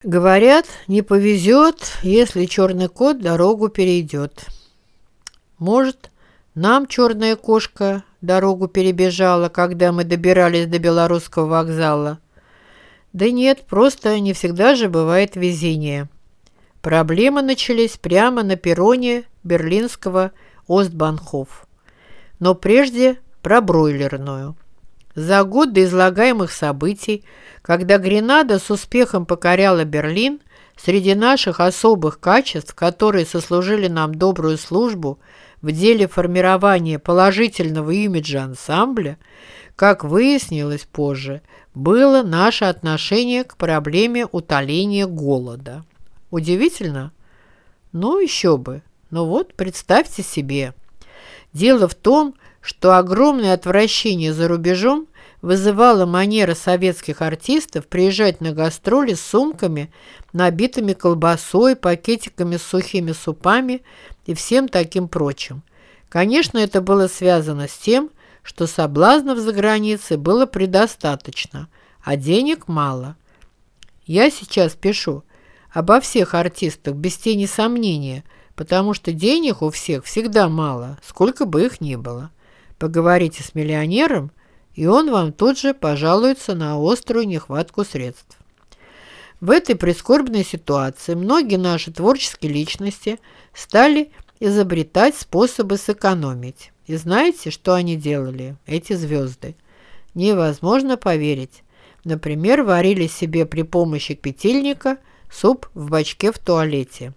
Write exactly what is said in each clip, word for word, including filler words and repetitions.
Говорят, не повезет, если черный кот дорогу перейдет. Может, нам черная кошка дорогу перебежала, когда мы добирались до Белорусского вокзала? Да нет, просто не всегда же бывает везение. Проблемы начались прямо на перроне берлинского Остбанхоф. Но прежде про бройлерную. За год до излагаемых событий, когда Гренада с успехом покоряла Берлин, среди наших особых качеств, которые сослужили нам добрую службу в деле формирования положительного имиджа ансамбля, как выяснилось позже, было наше отношение к проблеме утоления голода. Удивительно? Ну, еще бы. Но вот представьте себе. Дело в том, что огромное отвращение за рубежом вызывала манера советских артистов приезжать на гастроли с сумками, набитыми колбасой, пакетиками с сухими супами и всем таким прочим. Конечно, это было связано с тем, что соблазнов за границей было предостаточно, а денег мало. Я сейчас пишу обо всех артистах без тени сомнения, потому что денег у всех всегда мало, сколько бы их ни было. Поговорите с миллионером, и он вам тут же пожалуется на острую нехватку средств. В этой прискорбной ситуации многие наши творческие личности стали изобретать способы сэкономить. И знаете, что они делали, эти звезды? Невозможно поверить. Например, варили себе при помощи кипятильника суп в бачке в туалете.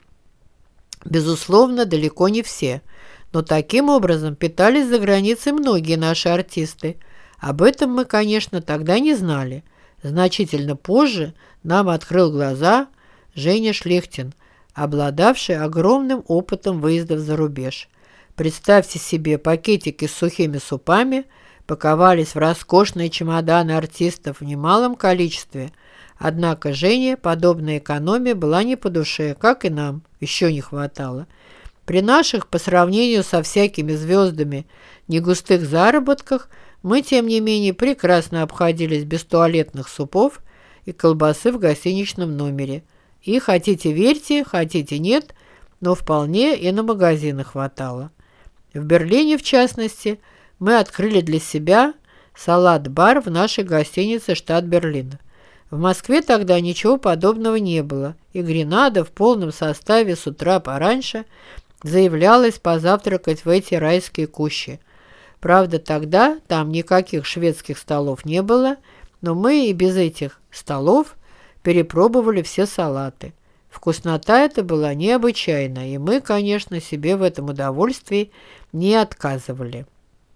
Безусловно, далеко не все, но таким образом питались за границей многие наши артисты. Об этом мы, конечно, тогда не знали. Значительно позже нам открыл глаза Женя Шлехтин, обладавший огромным опытом выездов за рубеж. Представьте себе, пакетики с сухими супами паковались в роскошные чемоданы артистов в немалом количестве. Однако Жене подобная экономия была не по душе, как и нам, еще не хватало. При наших, по сравнению со всякими звездами, негустых заработках, мы, тем не менее, прекрасно обходились без туалетных супов и колбасы в гостиничном номере. И хотите верьте, хотите нет, но вполне и на магазины хватало. В Берлине, в частности, мы открыли для себя салат-бар в нашей гостинице «Штат Берлин». В Москве тогда ничего подобного не было, и Гренада в полном составе с утра пораньше заявлялась позавтракать в эти райские кущи. Правда, тогда там никаких шведских столов не было, но мы и без этих столов перепробовали все салаты. Вкуснота эта была необычайная, и мы, конечно, себе в этом удовольствии не отказывали.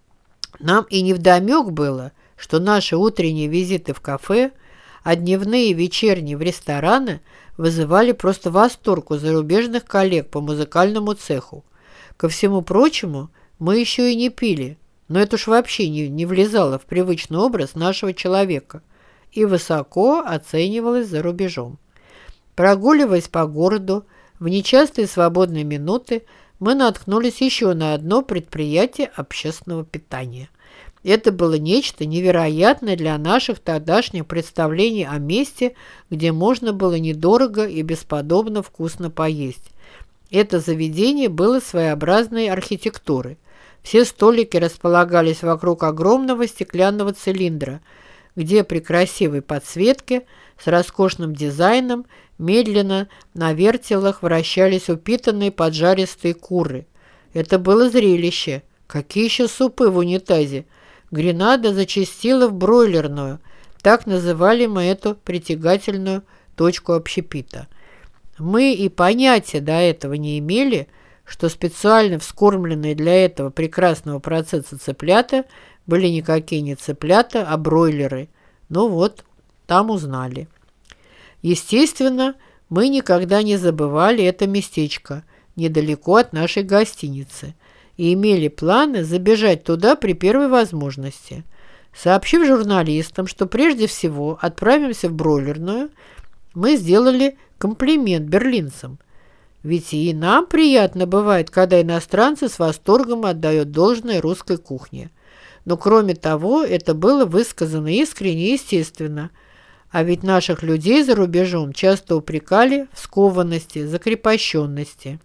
Нам и невдомек было, что наши утренние визиты в кафе, а дневные и вечерние в рестораны вызывали просто восторг у зарубежных коллег по музыкальному цеху. Ко всему прочему, мы еще и не пили, но это уж вообще не, не влезало в привычный образ нашего человека и высоко оценивалось за рубежом. Прогуливаясь по городу, в нечастые свободные минуты мы наткнулись еще на одно предприятие общественного питания. Это было нечто невероятное для наших тогдашних представлений о месте, где можно было недорого и бесподобно вкусно поесть. Это заведение было своеобразной архитектуры. Все столики располагались вокруг огромного стеклянного цилиндра, где при красивой подсветке с роскошным дизайном медленно на вертелах вращались упитанные поджаристые куры. Это было зрелище. Какие еще супы в унитазе? Гренада зачастила в бройлерную. Так называли мы эту притягательную точку общепита. Мы и понятия до этого не имели, что специально вскормленные для этого прекрасного процесса цыплята были никакие не цыплята, а бройлеры. Ну вот, там узнали. Естественно, мы никогда не забывали это местечко, недалеко от нашей гостиницы, и имели планы забежать туда при первой возможности. Сообщив журналистам, что прежде всего отправимся в бройлерную, мы сделали комплимент берлинцам. Ведь и нам приятно бывает, когда иностранцы с восторгом отдают должное русской кухне. Но кроме того, это было высказано искренне и естественно. А ведь наших людей за рубежом часто упрекали в скованности, закрепощенности.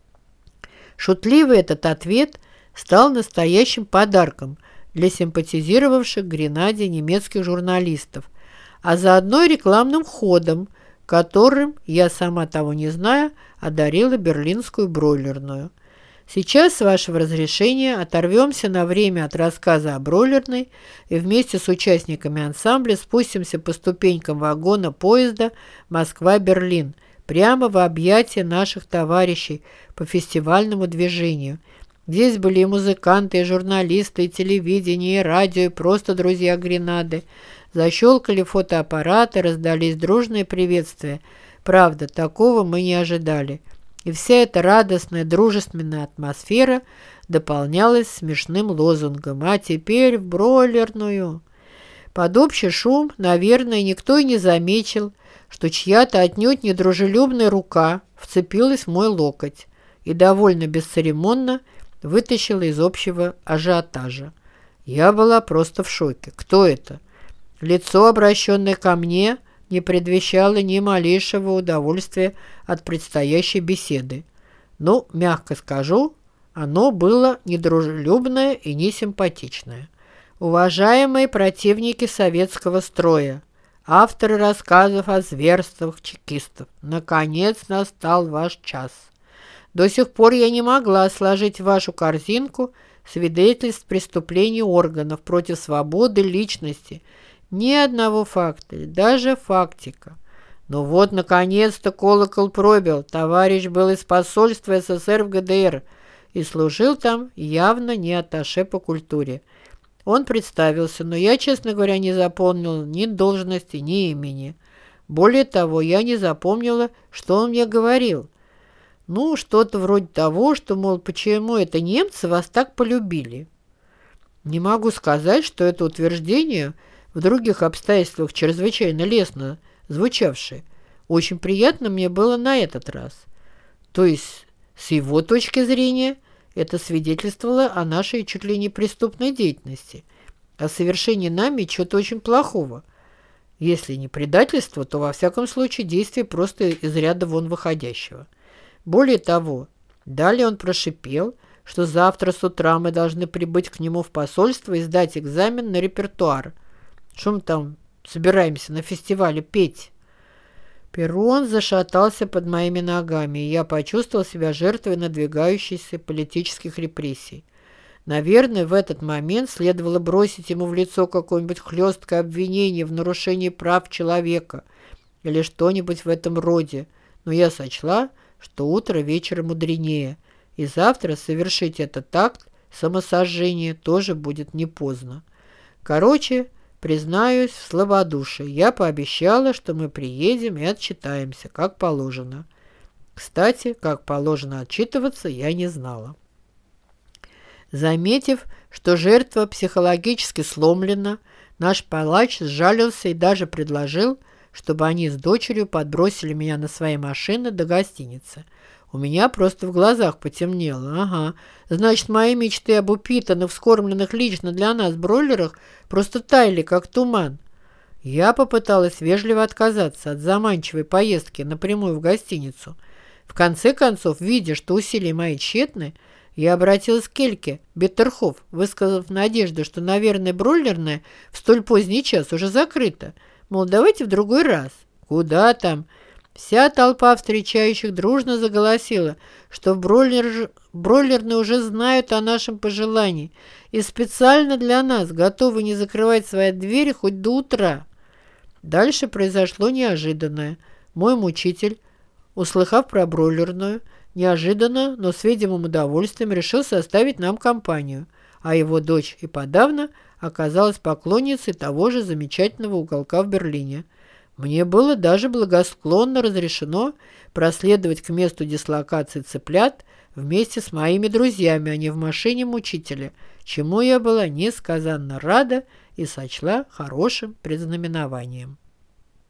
Шутливый этот ответ стал настоящим подарком для симпатизировавших Гренаде немецких журналистов, а заодно и рекламным ходом, которым, я сама того не зная, одарила берлинскую бройлерную. Сейчас, с вашего разрешения, оторвемся на время от рассказа о бройлерной и вместе с участниками ансамбля спустимся по ступенькам вагона поезда Москва-Берлин, прямо в объятия наших товарищей по фестивальному движению. Здесь были и музыканты, и журналисты, и телевидение, и радио, и просто друзья Гренады. Защелкали фотоаппараты, раздались дружные приветствия. Правда, такого мы не ожидали. И вся эта радостная, дружественная атмосфера дополнялась смешным лозунгом: «А теперь в бройлерную». Под общий шум, наверное, никто и не заметил, что чья-то отнюдь недружелюбная рука вцепилась в мой локоть и довольно бесцеремонно вытащила из общего ажиотажа. Я была просто в шоке. Кто это? Лицо, обращенное ко мне, не предвещало ни малейшего удовольствия от предстоящей беседы. Ну, мягко скажу, оно было недружелюбное и несимпатичное. Уважаемые противники советского строя, авторы рассказов о зверствах чекистов, наконец настал ваш час. До сих пор я не могла сложить в вашу корзинку свидетельств преступлений органов против свободы личности, ни одного факта, даже фактика. Но вот, наконец-то, колокол пробил. Товарищ был из посольства СССР в ГДР и служил там явно не атташе по культуре. Он представился, но я, честно говоря, не запомнил ни должности, ни имени. Более того, я не запомнила, что он мне говорил. Ну, что-то вроде того, что, мол, почему это немцы вас так полюбили. Не могу сказать, что это утверждение в других обстоятельствах чрезвычайно лестно звучавшее. Очень приятно мне было на этот раз. То есть, с его точки зрения, это свидетельствовало о нашей чуть ли не преступной деятельности, о совершении нами чего-то очень плохого. Если не предательство, то, во всяком случае, действие просто из ряда вон выходящего. Более того, далее он прошипел, что завтра с утра мы должны прибыть к нему в посольство и сдать экзамен на репертуар. Что мы там собираемся на фестивале петь? Перрон зашатался под моими ногами, и я почувствовал себя жертвой надвигающихся политических репрессий. Наверное, в этот момент следовало бросить ему в лицо какое-нибудь хлесткое обвинение в нарушении прав человека или что-нибудь в этом роде, но я сочла, что утро вечера мудренее, и завтра совершить этот акт самосожжения тоже будет не поздно. Короче, признаюсь в слабодушии, я пообещала, что мы приедем и отчитаемся, как положено. Кстати, как положено отчитываться, я не знала. Заметив, что жертва психологически сломлена, наш палач сжалился и даже предложил, чтобы они с дочерью подбросили меня на свои машины до гостиницы. У меня просто в глазах потемнело. Ага, значит, мои мечты об упитанных, вскормленных лично для нас бройлерах просто таяли, как туман. Я попыталась вежливо отказаться от заманчивой поездки напрямую в гостиницу. В конце концов, видя, что усилия мои тщетны, я обратилась к Эльке Беттерхоф, высказав надежду, что, наверное, бройлерная в столь поздний час уже закрыта. Мол, давайте в другой раз. Куда там? Вся толпа встречающих дружно заголосила, что в бройлер... бройлерные уже знают о нашем пожелании и специально для нас готовы не закрывать свои двери хоть до утра. Дальше произошло неожиданное. Мой мучитель, услыхав про бройлерную, неожиданно, но с видимым удовольствием решил составить нам компанию, а его дочь и подавно оказалась поклонницей того же замечательного уголка в Берлине. Мне было даже благосклонно разрешено проследовать к месту дислокации цыплят вместе с моими друзьями, а не в машине мучителя, чему я была несказанно рада и сочла хорошим предзнаменованием.